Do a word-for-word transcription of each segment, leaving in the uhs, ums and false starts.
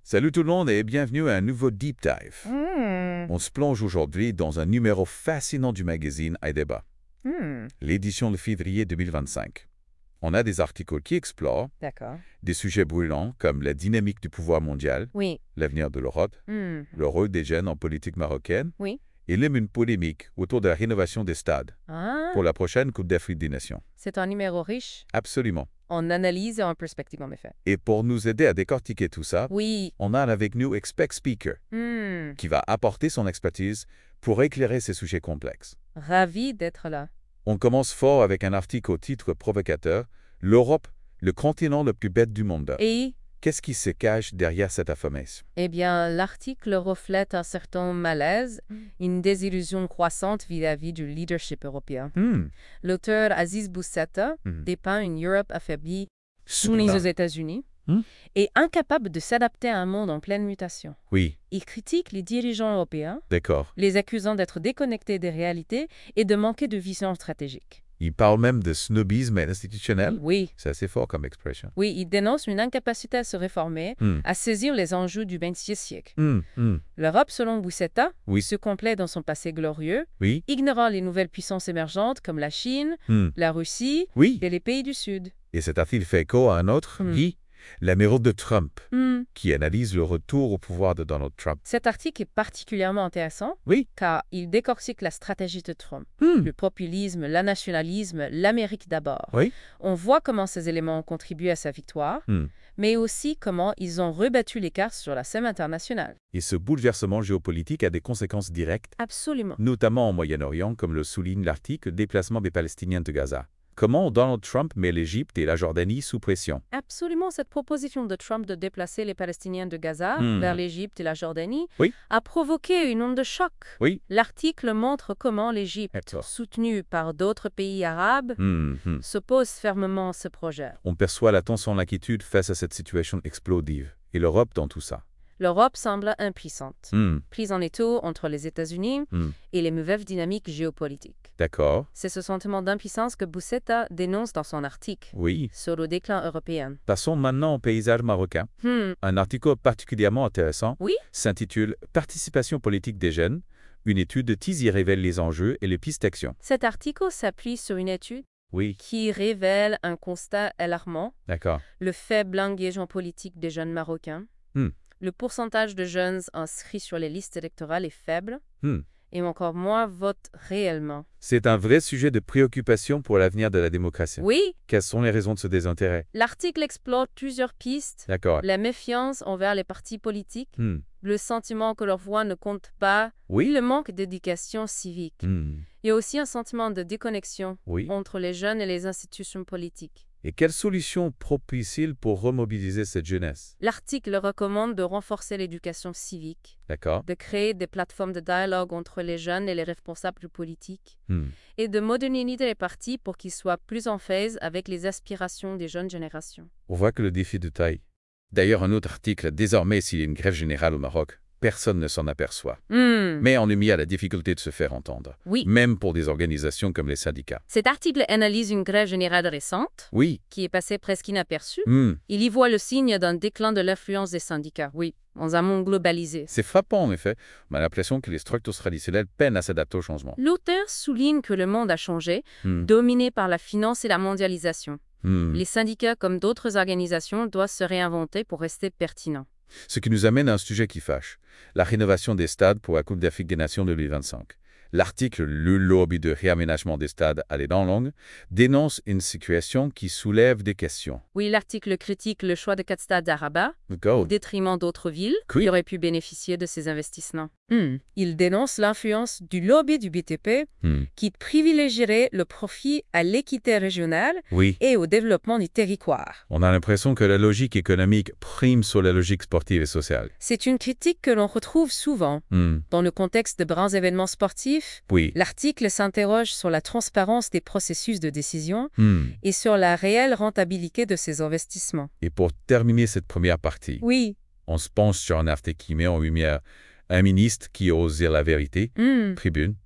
Salut tout le monde et bienvenue à un nouveau Deep Dive. Hmm. On se plonge aujourd'hui dans un numéro fascinant du magazine iDébat, Hmm. l'édition de février deux mille vingt-cinq. On a des articles qui explorent D'accord. des sujets brûlants comme la dynamique du pouvoir mondial, Oui. l'avenir de l'Europe, Hmm. le rôle des jeunes en politique marocaine, Oui. et même une polémique autour de la rénovation des stades Ah, pour la prochaine Coupe d'Afrique des Nations. c'est un numéro riche Absolument. en analyse et en perspective, en effet. Et pour nous aider à décortiquer tout ça, Oui. on a avec nous Expect Speaker, Hmm. qui va apporter son expertise pour éclairer ces sujets complexes. Ravi d'être là. On commence fort avec un article au titre provocateur « L'Europe, le continent le plus bête du monde ». Et, Qu'est-ce qui se cache derrière cette affirmation? eh bien, l'article reflète un certain malaise, une désillusion croissante vis-à-vis du leadership européen. Hmm. L'auteur Aziz Boussata Mhm. dépeint une Europe affaiblie, Soudain. soumise aux États-Unis, Hmm. et incapable de s'adapter à un monde en pleine mutation. Oui, Il critique les dirigeants européens, d'accord. les accusant d'être déconnectés des réalités et de manquer de vision stratégique. Il parle même de snobisme institutionnel. Oui, C'est assez fort comme expression. oui, il dénonce une incapacité à se réformer, Hmm. à saisir les enjeux du vingtième siècle. Hmm, hmm. L'Europe, selon Boussetta, Oui. se complaît dans son passé glorieux, Oui, ignorant les nouvelles puissances émergentes comme la Chine, hmm. la Russie Oui. et les pays du Sud. Et cet article fait écho à un autre, Hmm. Guy, l'amiral de Trump, Hmm. qui analyse le retour au pouvoir de Donald Trump. Cet article est particulièrement intéressant Oui. car il décortique la stratégie de Trump. Hmm. Le populisme, le nationalisme, l'Amérique d'abord. Oui. On voit comment ces éléments ont contribué à sa victoire, Hmm. mais aussi comment ils ont rebattu les cartes sur la scène internationale. Et ce bouleversement géopolitique a des conséquences directes, Absolument. notamment au Moyen-Orient, comme le souligne l'article « Déplacement des Palestiniens de Gaza ». Comment Donald Trump met l'Égypte et la Jordanie sous pression? Absolument, cette proposition de Trump de déplacer les Palestiniens de Gaza Hmm. vers l'Égypte et la Jordanie Oui. a provoqué une onde de choc. Oui. L'article montre comment l'Égypte, D'accord. soutenue par d'autres pays arabes, Hmm, hmm. s'oppose fermement à ce projet. On perçoit la tension, l'inquiétude face à cette situation explosive. Et l'Europe dans tout ça. L'Europe semble impuissante, Hmm, prise en étau entre les États-Unis hmm. et les mauvaises dynamiques géopolitiques. D'accord. C'est ce sentiment d'impuissance que Boussetta dénonce dans son article Oui. sur le déclin européen. Passons maintenant au paysage marocain. Hmm. Un article particulièrement intéressant Oui. s'intitule « Participation politique des jeunes ». Une étude de Tizi révèle les enjeux et les pistes d'action. Cet article s'appuie sur une étude Oui, qui révèle un constat alarmant, d'accord. le faible engagement politique des jeunes marocains. Hmm. Le pourcentage de jeunes inscrits sur les listes électorales est faible Hmm. et encore moins votent réellement. C'est un vrai sujet de préoccupation pour l'avenir de la démocratie. Oui, Quelles sont les raisons de ce désintérêt? l'article explore plusieurs pistes. D'accord. La méfiance envers les partis politiques, Hmm. le sentiment que leur voix ne compte pas, Oui. le manque d'éducation civique. Hmm. Il y a aussi un sentiment de déconnexion Oui. entre les jeunes et les institutions politiques. Et quelles solutions propose-t-il pour remobiliser cette jeunesse? L'article recommande de renforcer l'éducation civique, D'accord. de créer des plateformes de dialogue entre les jeunes et les responsables politiques, Hmm. et de moderniser les partis pour qu'ils soient plus en phase avec les aspirations des jeunes générations. On voit que le défi de taille. D'ailleurs, un autre article, désormais s'il y a une grève générale au Maroc, personne ne s'en aperçoit. Hmm. Mais on est mis à la difficulté de se faire entendre, Oui. même pour des organisations comme les syndicats. Cet article analyse une grève générale récente, Oui. qui est passée presque inaperçue. Hmm. Il y voit le signe d'un déclin de l'influence des syndicats, oui, dans un monde globalisé. C'est frappant en effet. On a l'impression que les structures traditionnelles peinent à s'adapter au changement. L'auteur souligne que le monde a changé, Hmm. dominé par la finance et la mondialisation. Hmm. Les syndicats, comme d'autres organisations, doivent se réinventer pour rester pertinents. Ce qui nous amène à un sujet qui fâche, la rénovation des stades pour la Coupe d'Afrique des Nations deux mille vingt-cinq. L'article « Le lobby de réaménagement des stades à les dents longues » dénonce une situation qui soulève des questions. Oui, l'article critique le choix de quatre stades à Rabat, au Go. détriment d'autres villes Oui. qui auraient pu bénéficier de ces investissements. Hmm. Il dénonce l'influence du lobby du B T P Hmm. qui privilégierait le profit à l'équité régionale Oui. et au développement du territoire. On a l'impression que la logique économique prime sur la logique sportive et sociale. C'est une critique que l'on retrouve souvent. Hmm. Dans le contexte de grands événements sportifs, Oui. l'article s'interroge sur la transparence des processus de décision Hmm. et sur la réelle rentabilité de ces investissements. Et pour terminer cette première partie, Oui. on se penche sur un article qui met en lumière un ministre qui ose dire la vérité, Hmm. Tribune,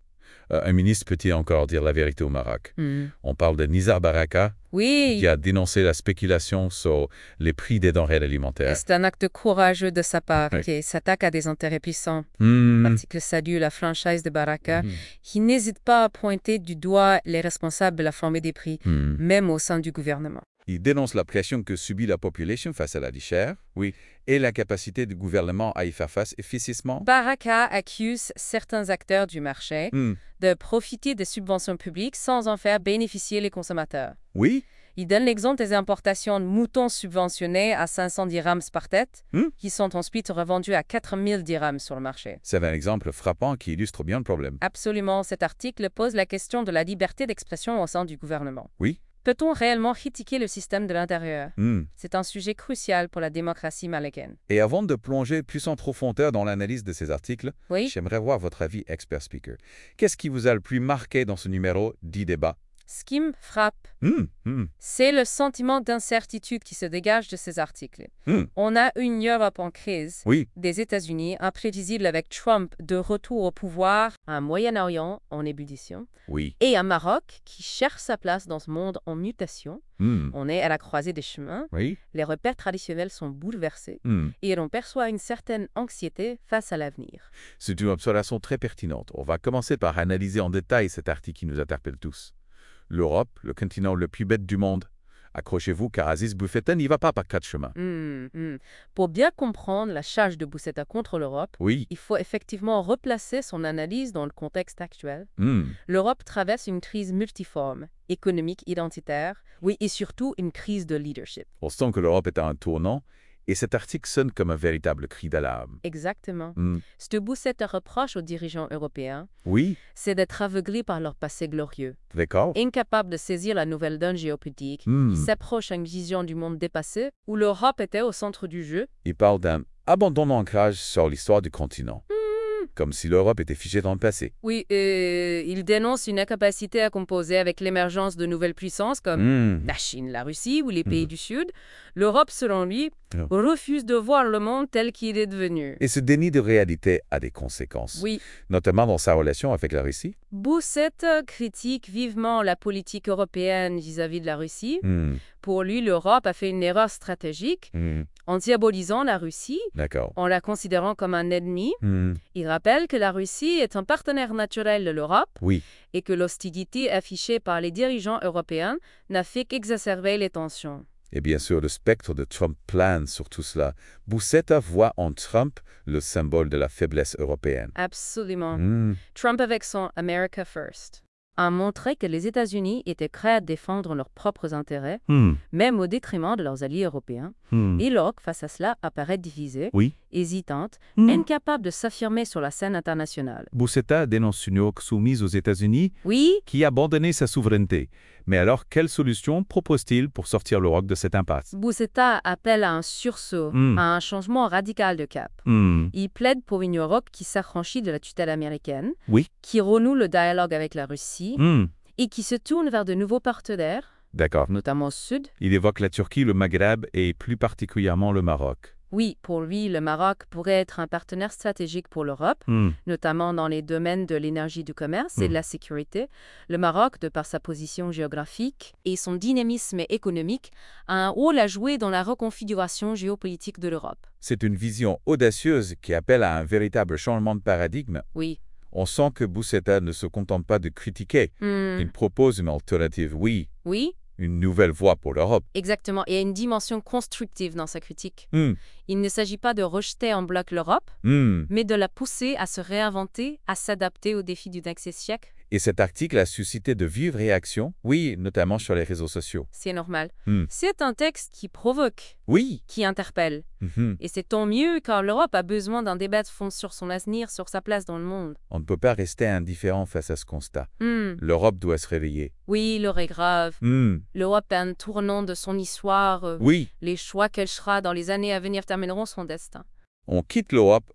Euh, un ministre peut-il encore dire la vérité au Maroc? Hmm. On parle de Nizar Baraka, Oui, qui a dénoncé la spéculation sur les prix des denrées alimentaires. c'est un acte courageux de sa part Oui. qui s'attaque à des intérêts puissants. Hmm. L'article salue la franchise de Baraka, Mhm. qui n'hésite pas à pointer du doigt les responsables de la flambée des prix, Hmm. même au sein du gouvernement. Il dénonce la pression que subit la population face à la vie chère, oui, et la capacité du gouvernement à y faire face efficacement. Baraka accuse certains acteurs du marché Hmm. de profiter des subventions publiques sans en faire bénéficier les consommateurs. Oui, Il donne l'exemple des importations de moutons subventionnés à cinq cents dirhams par tête, Hmm. qui sont ensuite revendus à quatre mille dirhams sur le marché. c'est un exemple frappant qui illustre bien le problème. Absolument, cet article pose la question de la liberté d'expression au sein du gouvernement. Oui. Peut-on réellement critiquer le système de l'intérieur? Hmm. C'est un sujet crucial pour la démocratie marocaine. Et avant de plonger plus en profondeur dans l'analyse de ces articles, Oui, j'aimerais voir votre avis, expert speaker. Qu'est-ce qui vous a le plus marqué dans ce numéro dix débat? ce qui me frappe, Hmm. Hmm. c'est le sentiment d'incertitude qui se dégage de ces articles. Hmm. On a une Europe en crise, Oui. des États-Unis imprévisibles avec Trump de retour au pouvoir, un Moyen-Orient en ébullition, Oui. et un Maroc qui cherche sa place dans ce monde en mutation. Hmm. On est à la croisée des chemins, Oui. les repères traditionnels sont bouleversés, Hmm. et l'on perçoit une certaine anxiété face à l'avenir. C'est une observation très pertinente. On va commencer par analyser en détail cet article qui nous interpelle tous. L'Europe, le continent le plus bête du monde. Accrochez-vous car Aziz Bouffetta n'y va pas par quatre chemins. Hmm, hmm. Pour bien comprendre la charge de Boussetta contre l'Europe, Oui. il faut effectivement replacer son analyse dans le contexte actuel. Hmm. L'Europe traverse une crise multiforme, économique, identitaire, oui, et surtout une crise de leadership. On sent que l'Europe est à un tournant et cet article sonne comme un véritable cri d'alarme. Exactement. Hmm. Ce que Boussetta reproche aux dirigeants européens, Oui. c'est d'être aveuglés par leur passé glorieux, D'accord. incapables de saisir la nouvelle donne géopolitique, Hmm. qui s'approche à une vision du monde dépassé, où l'Europe était au centre du jeu. Il parle d'un abandon d'ancrage sur l'histoire du continent. Comme si l'Europe était figée dans le passé. Oui, et il dénonce une incapacité à composer avec l'émergence de nouvelles puissances comme Hmm. la Chine, la Russie ou les pays Mhm. du Sud. L'Europe, selon lui, Oh. refuse de voir le monde tel qu'il est devenu. Et ce déni de réalité a des conséquences, Oui, notamment dans sa relation avec la Russie. Boussetta critique vivement la politique européenne vis-à-vis de la Russie. Hmm. Pour lui, l'Europe a fait une erreur stratégique Hmm. en diabolisant la Russie, D'accord. en la considérant comme un ennemi. Hmm. Il rappelle que la Russie est un partenaire naturel de l'Europe Oui. et que l'hostilité affichée par les dirigeants européens n'a fait qu'exacerber les tensions. Et bien sûr, le spectre de Trump plane sur tout cela. Boussetta voit en Trump le symbole de la faiblesse européenne. Absolument. Hmm. Trump, avec son America First, a montré que les États-Unis étaient prêts à défendre leurs propres intérêts, Hmm. même au détriment de leurs alliés européens. Hmm. Et l'Europe, face à cela, apparaît divisée, Oui. hésitante, Hmm. incapable de s'affirmer sur la scène internationale. Boussetta dénonce une Europe soumise aux États-Unis Oui, qui a abandonné sa souveraineté. Mais alors, quelle solution propose-t-il pour sortir l'Europe de cette impasse? Boussetta appelle à un sursaut, Hmm. à un changement radical de cap. Hmm. Il plaide pour une Europe qui s'affranchit de la tutelle américaine, Oui. qui renoue le dialogue avec la Russie Hmm. et qui se tourne vers de nouveaux partenaires, D'accord. notamment au Sud. Il évoque la Turquie, le Maghreb et plus particulièrement le Maroc. Oui, pour lui, le Maroc pourrait être un partenaire stratégique pour l'Europe, Hmm. notamment dans les domaines de l'énergie, du commerce et Hmm. de la sécurité. Le Maroc, de par sa position géographique et son dynamisme économique, a un rôle à jouer dans la reconfiguration géopolitique de l'Europe. C'est une vision audacieuse qui appelle à un véritable changement de paradigme. Oui. On sent que Boussetta ne se contente pas de critiquer. Hmm. Il propose une alternative, oui, Oui, une nouvelle voie pour l'Europe. exactement. Et il y a une dimension constructive dans sa critique. Hmm. Il ne s'agit pas de rejeter en bloc l'Europe, Hmm. mais de la pousser à se réinventer, à s'adapter aux défis du vingt-et-unième siècle. Et cet article a suscité de vives réactions, oui, notamment sur les réseaux sociaux. C'est normal. Hmm. C'est un texte qui provoque, Oui. qui interpelle. Mhm. Et c'est tant mieux car l'Europe a besoin d'un débat de fond sur son avenir, sur sa place dans le monde. On ne peut pas rester indifférent face à ce constat. Hmm. L'Europe doit se réveiller. Oui, l'heure est grave. Hmm. L'Europe est un tournant de son histoire. euh, Oui. Les choix qu'elle fera dans les années à venir termineront son destin. On quitte l'Europe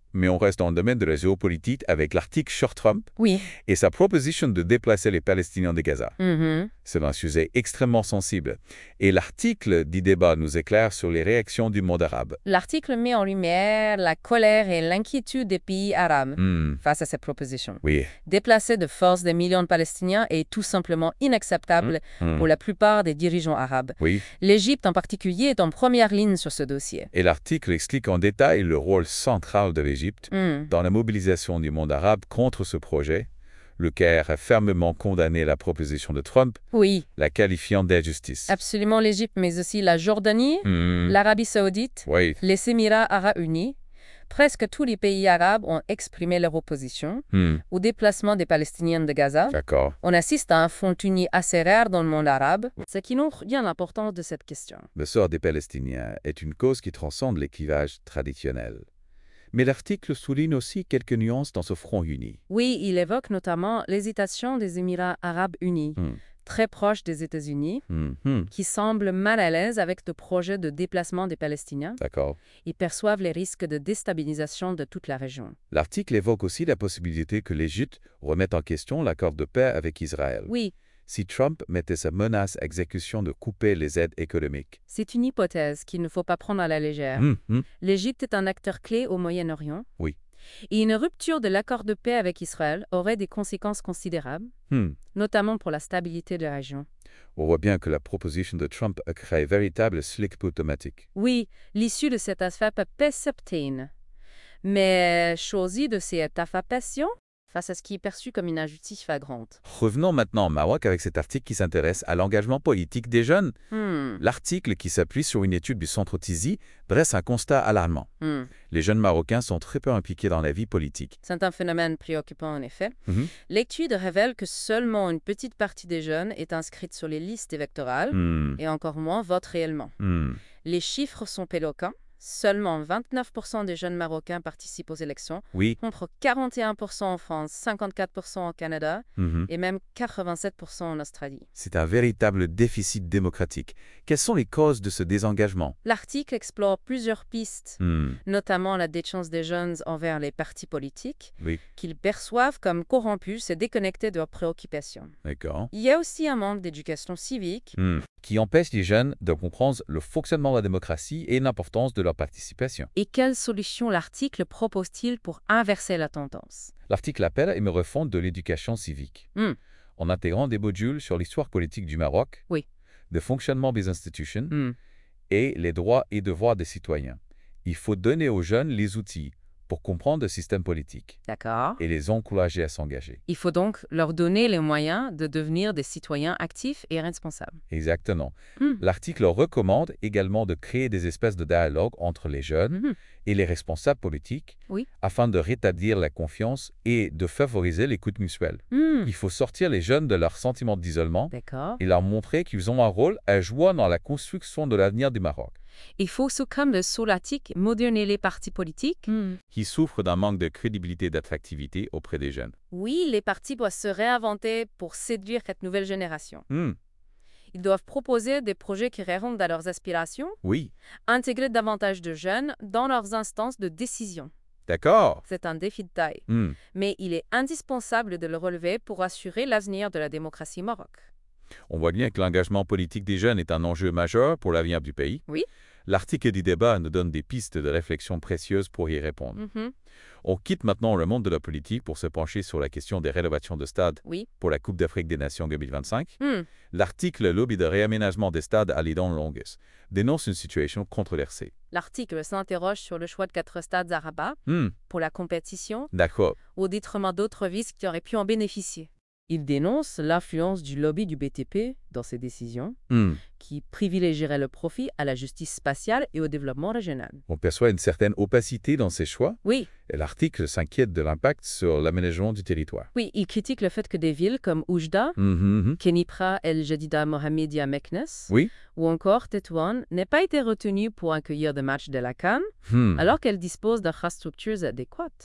mais on reste dans le domaine de la géopolitique avec l'article sur Trump Oui. et sa proposition de déplacer les Palestiniens de Gaza. Mhm. C'est un sujet extrêmement sensible. Et l'article du débat nous éclaire sur les réactions du monde arabe. L'article met en lumière la colère et l'inquiétude des pays arabes Hmm, face à cette proposition. oui. Déplacer de force des millions de Palestiniens est tout simplement inacceptable Hmm, pour la plupart des dirigeants arabes. oui. L'Égypte en particulier est en première ligne sur ce dossier. Et l'article explique en détail le rôle central de l'Égypte Hmm. dans la mobilisation du monde arabe contre ce projet. Le Caire a fermement condamné la proposition de Trump, Oui, la qualifiant d'injustice. absolument l'Égypte, mais aussi la Jordanie, Hmm, l'Arabie saoudite, oui. les Émirats arabes unis. Presque tous les pays arabes ont exprimé leur opposition Hmm, au déplacement des Palestiniens de Gaza. d'accord. On assiste à un front uni assez rare dans le monde arabe, ce qui montre bien l'importance de cette question. Le sort des Palestiniens est une cause qui transcende les clivages traditionnels. Mais l'article souligne aussi quelques nuances dans ce front uni. Oui, il évoque notamment l'hésitation des Émirats arabes unis, Hmm, très proches des États-Unis, hmm, hmm, qui semblent mal à l'aise avec le projet de déplacement des Palestiniens. d'accord. Ils perçoivent les risques de déstabilisation de toute la région. L'article évoque aussi la possibilité que l'Égypte remette en question l'accord de paix avec Israël. Oui, Si Trump mettait sa menace à exécution de couper les aides économiques. c'est une hypothèse qu'il ne faut pas prendre à la légère. Hmm, hmm, L'Égypte est un acteur clé au Moyen-Orient. Oui. Et une rupture de l'accord de paix avec Israël aurait des conséquences considérables, hmm. notamment pour la stabilité de la région. On voit bien que la proposition de Trump a créé véritable slick automatique. Oui, l'issue de cette affaire peut s'obtenir. Mais choisi de cette affectation face à ce qui est perçu comme une injustice flagrante. Revenons maintenant au Maroc avec cet article qui s'intéresse à l'engagement politique des jeunes. Hmm, L'article, qui s'appuie sur une étude du Centre Tizi, dresse un constat alarmant. hmm. Les jeunes Marocains sont très peu impliqués dans la vie politique. C'est un phénomène préoccupant en effet. Mhm. L'étude révèle que seulement une petite partie des jeunes est inscrite sur les listes électorales Hmm, et encore moins vote réellement. hmm. Les chiffres sont éloquents. Seulement vingt-neuf pour cent des jeunes Marocains participent aux élections, Oui. contre quarante et un pour cent en France, cinquante-quatre pour cent au Canada Mhm. et même quatre-vingt-sept pour cent en Australie. C'est un véritable déficit démocratique. Quelles sont les causes de ce désengagement? L'article explore plusieurs pistes, Hmm, notamment la défiance des jeunes envers les partis politiques, Oui, qu'ils perçoivent comme corrompus et déconnectés de leurs préoccupations. d'accord. Il y a aussi un manque d'éducation civique. Hmm. Qui empêche les jeunes de comprendre le fonctionnement de la démocratie et l'importance de leur participation. Et quelles solutions l'article propose-t-il pour inverser la tendance? L'article appelle à une refonte de l'éducation civique, Hmm. en intégrant des modules sur l'histoire politique du Maroc, Oui. le fonctionnement des institutions Hmm. et les droits et devoirs des citoyens. Il faut donner aux jeunes les outils pour comprendre le système politique D'accord. et les encourager à s'engager. Il faut donc leur donner les moyens de devenir des citoyens actifs et responsables. Exactement. Hmm. L'article recommande également de créer des espaces de dialogue entre les jeunes Mhm. et les responsables politiques Oui. afin de rétablir la confiance et de favoriser l'écoute mutuelle. Hmm. Il faut sortir les jeunes de leur sentiment d'isolement D'accord. et leur montrer qu'ils ont un rôle à jouer dans la construction de l'avenir du Maroc, Il faut, sous comme le soulatique, moderniser les partis politiques. Hmm. qui souffrent d'un manque de crédibilité et d'attractivité auprès des jeunes. Oui, les partis doivent se réinventer pour séduire cette nouvelle génération. Hmm, Ils doivent proposer des projets qui répondent à leurs aspirations, Oui, intégrer davantage de jeunes dans leurs instances de décision. d'accord. C'est un défi de taille, Hmm. mais il est indispensable de le relever pour assurer l'avenir de la démocratie au Maroc. On voit bien que l'engagement politique des jeunes est un enjeu majeur pour l'avenir du pays. Oui. L'article du débat nous donne des pistes de réflexion précieuses pour y répondre. Mhm. On quitte maintenant le monde de la politique pour se pencher sur la question des rénovations de stades Oui. pour la Coupe d'Afrique des Nations deux mille vingt-cinq. Hmm. L'article Lobby de réaménagement des stades à l'Idan Longus dénonce une situation controversée. L'article s'interroge sur le choix de quatre stades à Rabat Hmm, pour la compétition d'accord. au détriment d'autres villes qui auraient pu en bénéficier. Il dénonce l'influence du lobby du B T P dans ces décisions, Hmm. qui privilégierait le profit à la justice spatiale et au développement régional. On perçoit une certaine opacité dans ces choix Oui, et l'article s'inquiète de l'impact sur l'aménagement du territoire. oui, il critique le fait que des villes comme Oujda, Mhm, mhm. Kenipra El Jadida Mohamedia Meknes Oui. ou encore Tétouan n'aient pas été retenues pour accueillir des matchs de la CAN, Hmm. alors qu'elles disposent d'infrastructures adéquates. Oui.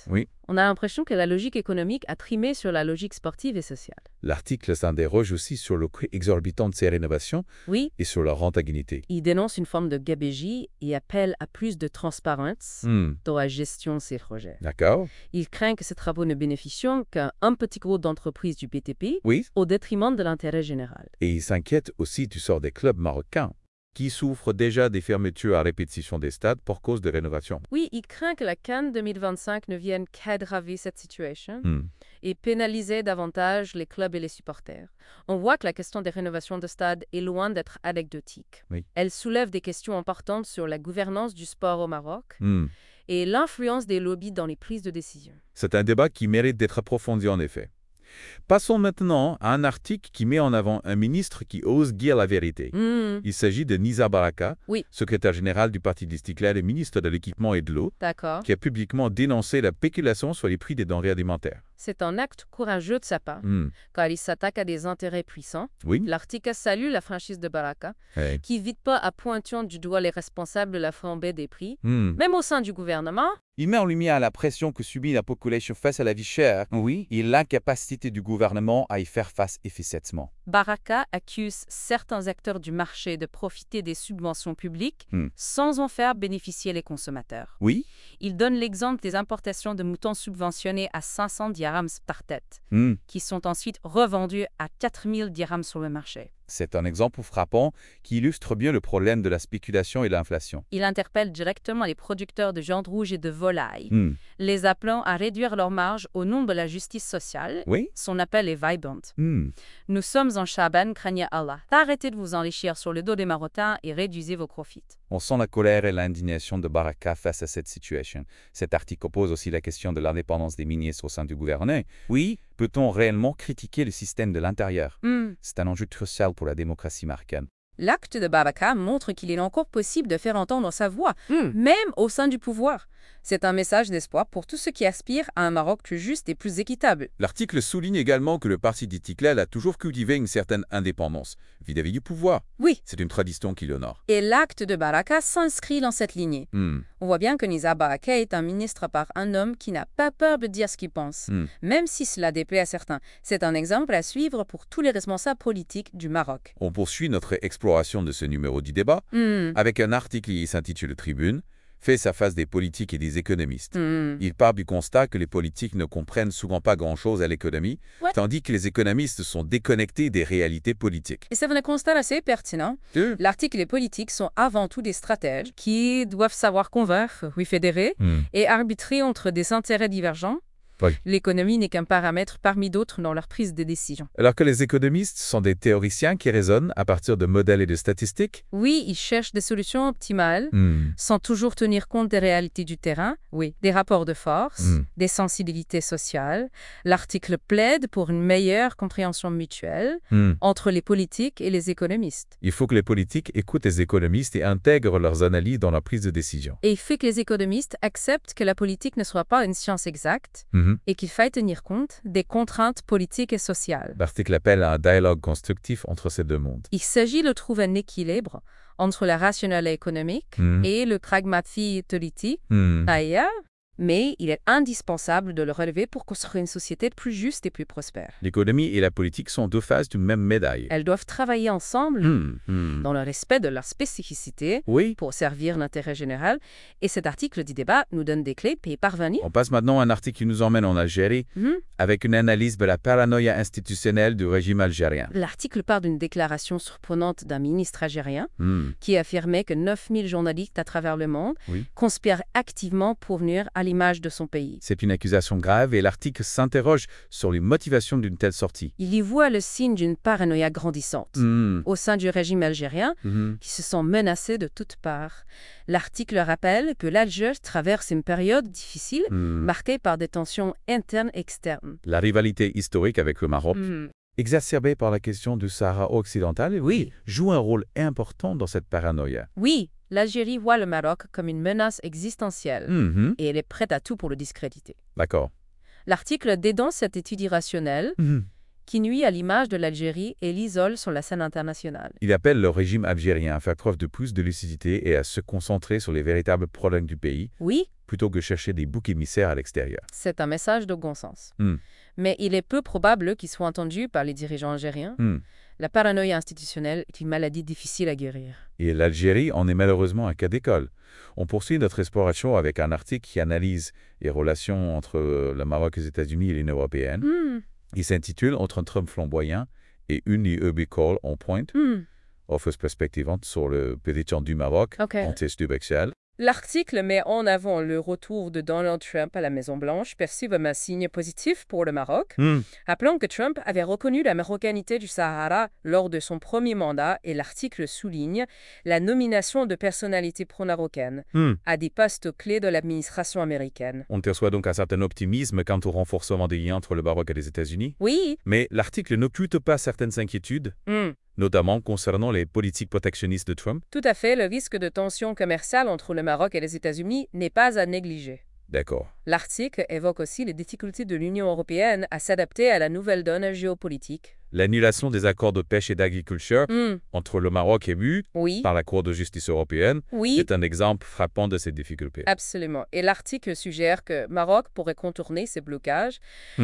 On a l'impression que la logique économique a trimé sur la logique sportive et sociale. L'article s'interroge aussi sur le coût exorbitant de ces rénovations Oui, et sur leur rentabilité. il dénonce une forme de gabegie et appelle à plus de transparence Hmm, dans la gestion de ces projets. D'accord. Il craint que ces travaux ne bénéficient qu'à un petit groupe d'entreprises du B T P Oui. au détriment de l'intérêt général. Et il s'inquiète aussi du sort des clubs marocains, qui souffrent déjà des fermetures à répétition des stades pour cause de rénovation. Oui, il craint que la Cannes deux mille vingt-cinq ne vienne qu'aggraver cette situation Hmm, et pénaliser davantage les clubs et les supporters. On voit que la question des rénovations de stades est loin d'être anecdotique. Oui. Elle soulève des questions importantes sur la gouvernance du sport au Maroc hmm. et l'influence des lobbies dans les prises de décision. C'est un débat qui mérite d'être approfondi en effet. Passons maintenant à un article qui met en avant un ministre qui ose dire la vérité. Hmm, Il s'agit de Nizar Baraka, Oui. secrétaire général du Parti d'Istiklal et ministre de l'Équipement et de l'Eau, D'accord. qui a publiquement dénoncé la spéculation sur les prix des denrées alimentaires. C'est un acte courageux de sa part, Hmm, car il s'attaque à des intérêts puissants. Oui. L'article salue la franchise de Baraka, Ouais. qui vite pas à pointant du doigt les responsables de la flambée des prix, Hmm. même au sein du gouvernement. Il met en lumière la pression que subit la population face à la vie chère, Oui. et l'incapacité du gouvernement à y faire face efficacement. Baraka accuse certains acteurs du marché de profiter des subventions publiques Hmm. sans en faire bénéficier les consommateurs. Oui. Il donne l'exemple des importations de moutons subventionnés à cinq cents dirhams par tête, Hmm. qui sont ensuite revendus à quatre mille dirhams sur le marché. C'est un exemple frappant qui illustre bien le problème de la spéculation et de l'inflation. Il interpelle directement les producteurs de viande rouge et de volaille, Hmm. les appelant à réduire leurs marges au nom de la justice sociale. Oui. Son appel est vibrant. Hmm. Nous sommes en Chaban, craignez Allah. Arrêtez de vous enrichir sur le dos des Marocains et réduisez vos profits. On sent la colère et l'indignation de Baraka face à cette situation. Cet article pose aussi la question de l'indépendance des ministres au sein du gouvernement. Oui, peut-on réellement critiquer le système de l'intérieur? Hmm. C'est un enjeu crucial pour la démocratie marocaine. L'acte de Baraka montre qu'il est encore possible de faire entendre sa voix, même au sein du pouvoir. C'est un message d'espoir pour tous ceux qui aspirent à un Maroc plus juste et plus équitable. L'article souligne également que le parti d'Istiklal a toujours cultivé une certaine indépendance vis-à-vis du pouvoir. Oui, C'est une tradition qui l'honore. et l'acte de Baraka s'inscrit dans cette lignée. Hmm. On voit bien que Nizar Baraka est un ministre par un homme qui n'a pas peur de dire ce qu'il pense, Hmm. même si cela déplaît à certains. C'est un exemple à suivre pour tous les responsables politiques du Maroc. On poursuit notre exploration de ce numéro du débat Hmm. avec un article qui s'intitule Tribune, fait sa face des politiques et des économistes. Hmm. Il part du constat que les politiques ne comprennent souvent pas grand-chose à l'économie, Ouais. tandis que les économistes sont déconnectés des réalités politiques. Et c'est un constat assez pertinent. Deux. L'article et les politiques sont avant tout des stratèges qui doivent savoir convaincre, oui fédérer, Hmm. et arbitrer entre des intérêts divergents. Oui. L'économie n'est qu'un paramètre parmi d'autres dans leur prise de décision. Alors que les économistes sont des théoriciens qui raisonnent à partir de modèles et de statistiques. Oui, ils cherchent des solutions optimales, Hmm. sans toujours tenir compte des réalités du terrain, oui, des rapports de force, Mm. des sensibilités sociales. L'article plaide pour une meilleure compréhension mutuelle Hmm. entre les politiques et les économistes. Il faut que les politiques écoutent les économistes et intègrent leurs analyses dans la prise de décision. Et il fait que les économistes acceptent que la politique ne soit pas une science exacte Mhm. et qu'il faille tenir compte des contraintes politiques et sociales. L'article appelle à un dialogue constructif entre ces deux mondes. Il s'agit de trouver un équilibre entre la rationalité économique Hmm. et le pragmatisme politique. Hmm. Ailleurs, mais il est indispensable de le relever pour construire une société plus juste et plus prospère. L'économie et la politique sont deux faces d'une même médaille. Elles doivent travailler ensemble Hmm. Hmm. dans le respect de leur spécificité Oui. pour servir l'intérêt général. Et cet article du débat nous donne des clés pour y parvenir. On passe maintenant à un article qui nous emmène en Algérie Mhm. avec une analyse de la paranoïa institutionnelle du régime algérien. L'article part d'une déclaration surprenante d'un ministre algérien Hmm. qui affirmait que neuf mille journalistes à travers le monde Oui. conspirent activement pour nuire à l'image de son pays. C'est une accusation grave et l'article s'interroge sur les motivations d'une telle sortie. Il y voit le signe d'une paranoïa grandissante Hmm. au sein du régime algérien Mhm. qui se sent menacé de toutes parts. L'article rappelle que l'Algérie traverse une période difficile Hmm. marquée par des tensions internes et externes. La rivalité historique avec le Maroc, Hmm. exacerbée par la question du Sahara occidental, oui, joue un rôle important dans cette paranoïa. Oui, l'Algérie voit le Maroc comme une menace existentielle Mhm. et elle est prête à tout pour le discréditer. D'accord. L'article dénonce cette étude irrationnelle Mhm. qui nuit à l'image de l'Algérie et l'isole sur la scène internationale. Il appelle le régime algérien à faire preuve de plus de lucidité et à se concentrer sur les véritables problèmes du pays, Oui, plutôt que chercher des boucs émissaires à l'extérieur. c'est un message de bon sens. Hmm. Mais il est peu probable qu'il soit entendu par les dirigeants algériens. Hmm. La paranoïa institutionnelle est une maladie difficile à guérir. Et l'Algérie en est malheureusement un cas d'école. On poursuit notre exploration avec un article qui analyse les relations entre le Maroc, les États-Unis et l'Union européenne. Hmm, Il s'intitule « Entre un Trump flamboyant et une I E B call on point hmm, » offre perspective sur le président du Maroc, ok. en test du Bruxelles. L'article met en avant le retour de Donald Trump à la Maison-Blanche, perçu comme un signe positif pour le Maroc, Hmm. appelant que Trump avait reconnu la marocanité du Sahara lors de son premier mandat, et l'article souligne la nomination de personnalités pro-marocaines Hmm. à des postes clés de l'administration américaine. On perçoit donc un certain optimisme quant au renforcement des liens entre le Maroc et les États-Unis. Oui, Mais l'article n'occulte pas certaines inquiétudes, hmm, notamment concernant les politiques protectionnistes de Trump. tout à fait, le risque de tension commerciale entre le Maroc et les États-Unis n'est pas à négliger. D'accord. L'article évoque aussi les difficultés de l'Union européenne à s'adapter à la nouvelle donne géopolitique. L'annulation des accords de pêche et d'agriculture Hmm, entre le Maroc et l'U oui, par la Cour de justice européenne oui. est un exemple frappant de ces difficultés. Absolument. Et l'article suggère que Maroc pourrait contourner ces blocages.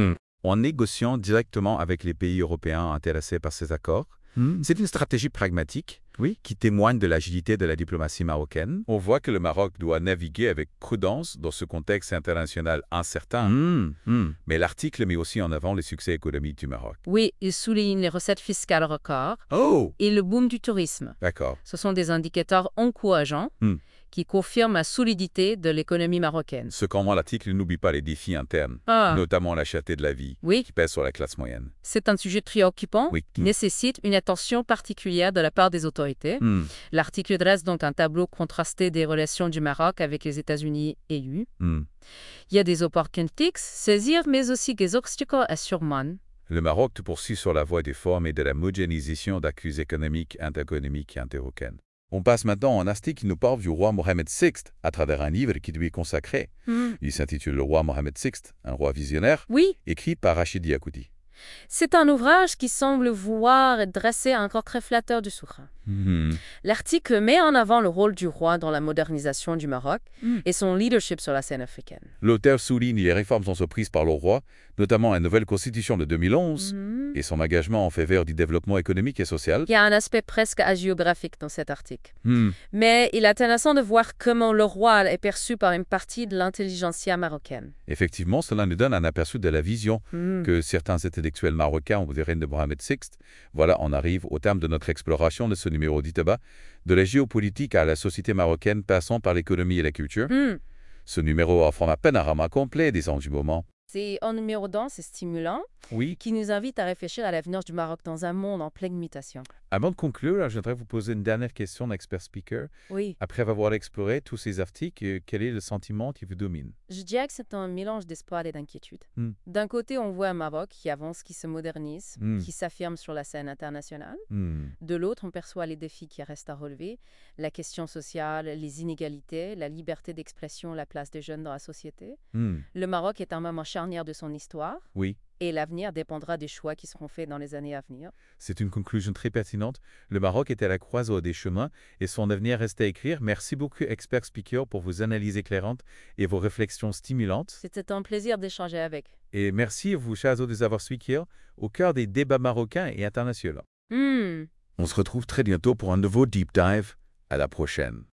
En négociant directement avec les pays européens intéressés par ces accords, c'est une stratégie pragmatique Oui. qui témoigne de l'agilité de la diplomatie marocaine. On voit que le Maroc doit naviguer avec prudence dans ce contexte international incertain, Hmm, hmm. mais l'article met aussi en avant les succès économiques du Maroc. Oui, il souligne les recettes fiscales records Oh, et le boom du tourisme. d'accord. Ce sont des indicateurs encourageants Hmm. qui confirment la solidité de l'économie marocaine. Cependant, l'article n'oublie pas les défis internes, Ah, notamment la cherté de la vie, oui, qui pèse sur la classe moyenne. c'est un sujet préoccupant Oui. qui nécessite une attention particulière de la part des autorités. Hmm, L'article dresse donc un tableau contrasté des relations du Maroc avec les États-Unis et l'U. hmm. Il y a des opportunités à saisir, mais aussi des obstacles à surmonter. Le Maroc te poursuit sur la voie des formes et de la modernisation d'accuses économiques, interéconomiques et interopéennes. On passe maintenant en article qui nous parle du roi Mohamed sixte à travers un livre qui lui est consacré. Hmm. Il s'intitule Le roi Mohamed sixte, un roi visionnaire, Oui, écrit par Rachid Yacoudi. c'est un ouvrage qui semble voir et dresser un portrait flatteur du souverain. Hmm. L'article met en avant le rôle du roi dans la modernisation du Maroc Mm. et son leadership sur la scène africaine. L'auteur souligne les réformes entreprises par le roi, notamment la nouvelle constitution de deux mille onze, Mhm. et son engagement en faveur du développement économique et social. Il y a un aspect presque hagiographique dans cet article. Hmm. Mais il est intéressant de voir comment le roi est perçu par une partie de l'intelligentsia marocaine. Effectivement, cela nous donne un aperçu de la vision Mhm. que certains intellectuels marocains ont du règne de Mohamed sixte. Voilà, on arrive au terme de notre exploration de ce numéro d'Itaba, de la géopolitique à la société marocaine passant par l'économie et la culture. Mhm. Ce numéro offre un panorama complet des enjeux du moment. C'est un numéro dense et stimulant Oui. qui nous invite à réfléchir à l'avenir du Maroc dans un monde en pleine mutation. Avant de conclure, je voudrais vous poser une dernière question d'expert speaker. Oui, Après avoir exploré tous ces articles, euh, quel est le sentiment qui vous domine? je dirais que c'est un mélange d'espoir et d'inquiétude. Hmm. D'un côté, on voit un Maroc qui avance, qui se modernise, Hmm. qui s'affirme sur la scène internationale. Hmm. De l'autre, on perçoit les défis qui restent à relever, la question sociale, les inégalités, la liberté d'expression, la place des jeunes dans la société. Hmm. Le Maroc est un moment charnière de son histoire Oui, et l'avenir dépendra des choix qui seront faits dans les années à venir. c'est une conclusion très pertinente. Le Maroc est à la croisée des chemins et son avenir reste à écrire. Merci beaucoup, expert speaker, pour vos analyses éclairantes et vos réflexions stimulantes. C'était un plaisir d'échanger avec. Et merci à vous, chers auditeurs, d'avoir suivi au cœur des débats marocains et internationaux. Hmm. On se retrouve très bientôt pour un nouveau Deep Dive. À la prochaine.